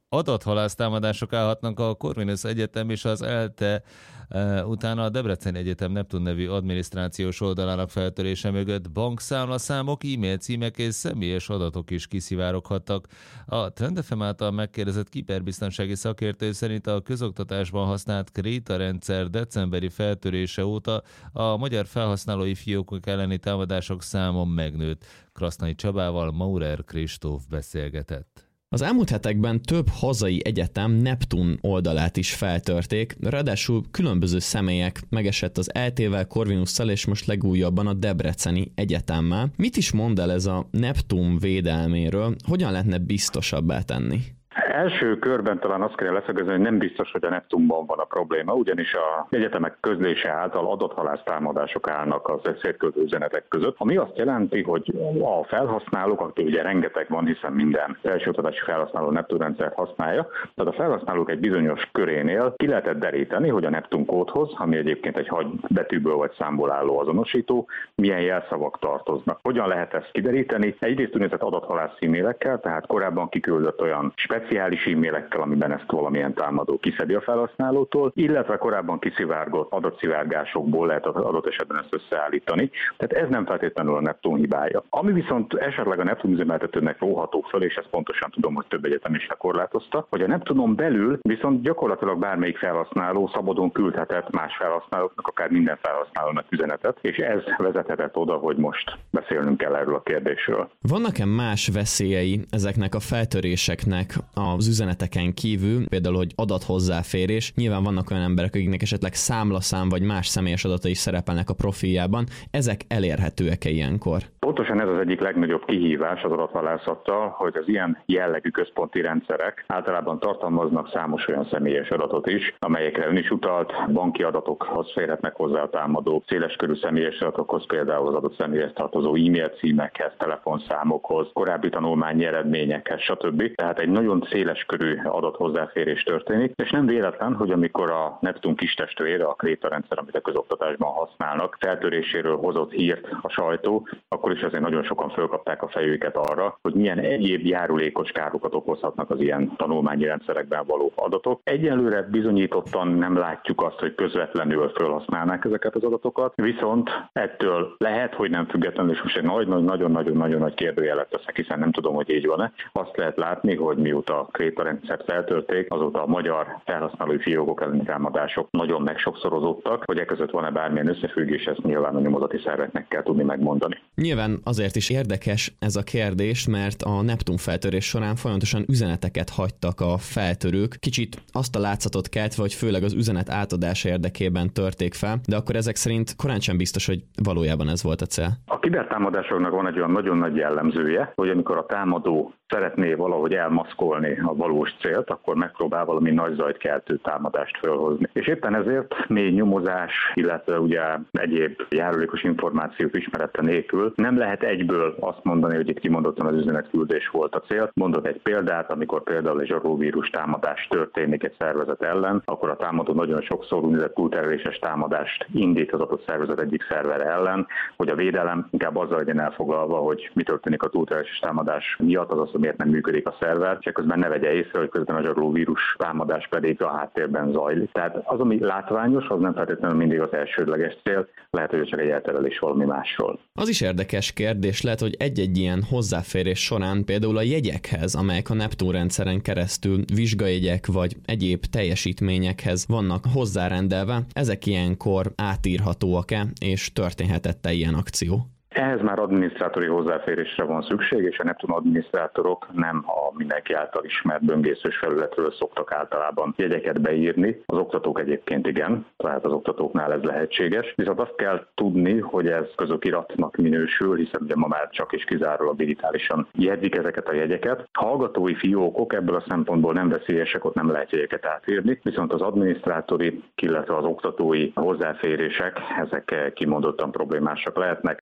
adathalásztámadások állhatnak a Corvinus Egyetem és az ELTE, utána a Debreceni Egyetem Neptun nevű adminisztrációs oldalának feltörése mögött bankszámlaszámok, e-mail címek és személyes adatok is kiszivároghattak. A Trend FM által megkérdezett kiberbiztonsági szakértő szerint a közoktatásban használt Kréta rendszer decemberi feltörése óta a magyar felhasználói fiókok elleni támadások száma megnőtt. Krasznai Csabával Maurer Kristóf beszélgetett. Az elmúlt hetekben több hazai egyetem Neptun oldalát is feltörték, ráadásul különböző személyek, megesett az ELTE-vel, Corvinusszal és most legújabban a Debreceni Egyetemmel. Mit is mond el ez a Neptun védelméről, hogyan lehetne biztosabbá tenni? Első körben talán azt kell leszögezni, hogy nem biztos, hogy a Neptunban van a probléma, ugyanis az egyetemek közlése által adathalásztámadások állnak az szétküldő üzenetek között, ami azt jelenti, hogy a felhasználók, akik ugye rengeteg van, hiszen minden felsőoktatási felhasználó Neptun rendszert használja, tehát a felhasználók egy bizonyos körénél ki lehetett deríteni, hogy a Neptun kódhoz, ami egyébként egy betűből vagy számból álló azonosító, milyen jelszavak tartoznak. Hogyan lehet ezt kideríteni? Egyrészt úgynevezett adathalász e-mailekkel, tehát korábban kiküldött olyan speciális e-mailekkel, amiben ezt valamilyen támadó kiszedi a felhasználótól, illetve korábban kiszivárgott adatszivárgásokból lehet adott esetben ezt összeállítani. Tehát ez nem feltétlenül a Neptun hibája. Ami viszont esetleg a Neptun üzemeltetőnek róható föl, és ezt pontosan tudom, hogy több egyetem is lekorlátozta, hogy a Neptunon belül viszont gyakorlatilag bármelyik felhasználó szabadon küldhetett más felhasználóknak, akár minden felhasználónak üzenetet, és ez vezethetett oda, hogy most beszélnünk kell erről a kérdésről. Vannak-e más veszélyei ezeknek a feltöréseknek az üzeneteken kívül, például, hogy adathozzáférés? Nyilván vannak olyan emberek, akiknek esetleg számlaszám vagy más személyes adatai szerepelnek a profiljában. Ezek elérhetőek-e ilyenkor? Pontosan ez az egyik legnagyobb kihívás az adathalászattal, hogy az ilyen jellegű központi rendszerek általában tartalmaznak számos olyan személyes adatot is, amelyekre ön is utalt, banki adatokhoz férhetnek hozzá a támadók, széleskörű személyes adatokhoz, például az adott személyhez tartozó e-mail címekhez, telefonszámokhoz, korábbi tanulmányi eredményekhez, stb. Tehát egy nagyon széleskörű adathozzáférés történik, és nem véletlen, hogy amikor a Neptun kistestvére, a Kréta rendszer, amit a közoktatásban használnak, feltöréséről hozott hírt a sajtó, akkor is azért nagyon sokan fölkapták a fejüket arra, hogy milyen egyéb járulékos károkat okozhatnak az ilyen tanulmányi rendszerekben való adatok. Egyelőre bizonyítottan nem látjuk azt, hogy közvetlenül felhasználnák ezeket az adatokat, viszont ettől lehet, hogy nem függetlenül, és most egy nagyon-nagyon nagy kérdőjelet teszek, hiszen nem tudom, hogy így van-e. Azt lehet látni, hogy mióta a Kréta rendszert feltörték, azóta a magyar felhasználói fiókok elleni támadások nagyon megsokszorozottak, hogy között van-e bármilyen összefüggés, ezt nyilván a nyomozati szerveknek kell tudni megmondani. Nyilván azért is érdekes ez a kérdés, mert a Neptun feltörés során folyamatosan üzeneteket hagytak a feltörők, kicsit azt a látszatot keltve, hogy főleg az üzenet átadása érdekében törték fel, de akkor ezek szerint korán sem biztos, hogy valójában ez volt a cél. A kibertámadásoknak van egy olyan nagyon nagy jellemzője, hogy amikor a támadó szeretné valahogy elmaszkolni a valós célt, akkor megpróbál valami nagy zajt keltő támadást fölhozni. És éppen ezért mély nyomozás, illetve ugye egyéb járulékos információk ismerete nélkül nem lehet egyből azt mondani, hogy itt kimondottan az üzenetküldés volt a cél. Mondok egy példát, amikor például egy zsarolóvírus támadás történik egy szervezet ellen, akkor a támadó nagyon sokszor úgynevezett túlterheléses támadást indít az adott szervezet egyik szervere ellen, hogy a védelem inkább azzal legyen elfoglalva, hogy mi történik a túlterheléses támadás miatt, azaz, hogy miért nem működik a szerver, és közben ne vegye észre, hogy közben a zsarolóvírus támadás pedig a háttérben zajlik. Tehát az, ami látványos, az nem feltétlenül mindig az elsődleges cél, lehet, hogy csak egy elterelés valami másról. Az is érdekes kérdés lehet, hogy egy-egy ilyen hozzáférés során például a jegyekhez, amelyek a Neptun rendszeren keresztül vizsgajegyek vagy egyéb teljesítményekhez vannak hozzárendelve, ezek ilyenkor átírhatóak-e, és történhetett-e ilyen akció? Ehhez már adminisztrátori hozzáférésre van szükség, és a Neptun adminisztrátorok nem a mindenki által ismert böngészős felületről szoktak általában jegyeket beírni. Az oktatók egyébként igen, tehát az oktatóknál ez lehetséges. Viszont azt kell tudni, hogy ez közokiratnak minősül, hiszen ugye ma már csak és kizárólag digitálisan jegyzik ezeket a jegyeket. Hallgatói fiókok ebből a szempontból nem veszélyesek, ott nem lehet jegyeket átírni, viszont az adminisztrátori, illetve az oktatói hozzáférések, ezek kimondottan problémásak lehetnek. Ezek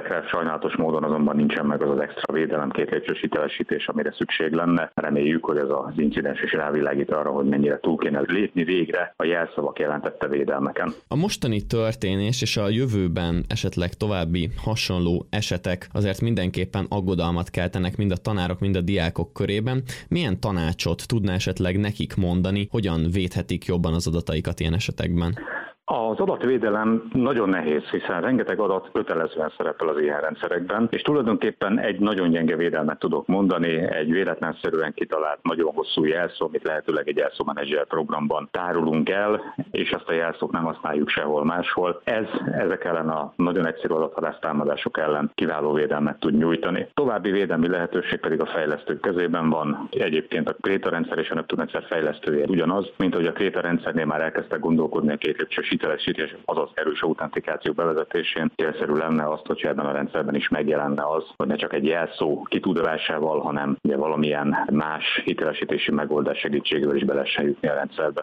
Ezekre sajnálatos módon azonban nincsen meg az extra védelem, 2 lépcsős hitelesítés, amire szükség lenne. Reméljük, hogy ez az incidens is rávilágít arra, hogy mennyire túl kéne lépni végre a jelszavak jelentette védelmeken. A mostani történés és a jövőben esetleg további hasonló esetek azért mindenképpen aggodalmat keltenek mind a tanárok, mind a diákok körében. Milyen tanácsot tudná esetleg nekik mondani, hogyan védhetik jobban az adataikat ilyen esetekben? Az adatvédelem nagyon nehéz, hiszen rengeteg adat kötelezően szerepel az ilyen rendszerekben, és tulajdonképpen egy nagyon gyenge védelmet tudok mondani, egy véletlenszerűen kitalált nagyon hosszú jelszó, amit lehetőleg egy jelszómenedzser programban tárolunk el, és ezt a jelszót nem használjuk sehol máshol. Ezek ellen a nagyon egyszerű adathalásztámadások ellen kiváló védelmet tud nyújtani. További védelmi lehetőség pedig a fejlesztők kezében van. Egyébként a Kréta rendszer és a Neptun rendszer fejlesztője ugyanaz, mint hogy a Kréta rendszernél már elkezdtek gondolkodni a 2 lépcsős hitelesítés, azaz erős autentikáció bevezetésén. Célszerű lenne azt, hogyha ebben a rendszerben is megjelenne az, hogy ne csak egy jelszó kitudásával, hanem ugye valamilyen más hitelesítési megoldás segítségével is be lehessen jutni a rendszerbe.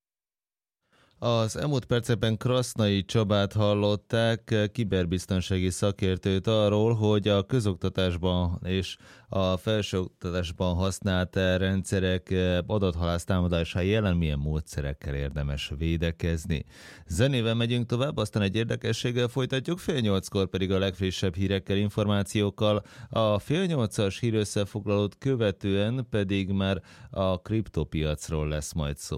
Az elmúlt percekben Krasznai Csabát hallották, kiberbiztonsági szakértőt arról, hogy a közoktatásban és a felsőoktatásban használt rendszerek adathalász támadásai jelen milyen módszerekkel érdemes védekezni. Zenével megyünk tovább, aztán egy érdekességgel folytatjuk, 7:30-kor pedig a legfrissebb hírekkel, információkkal. A 7:30-as hírösszefoglalót követően pedig már a kriptopiacról lesz majd szó.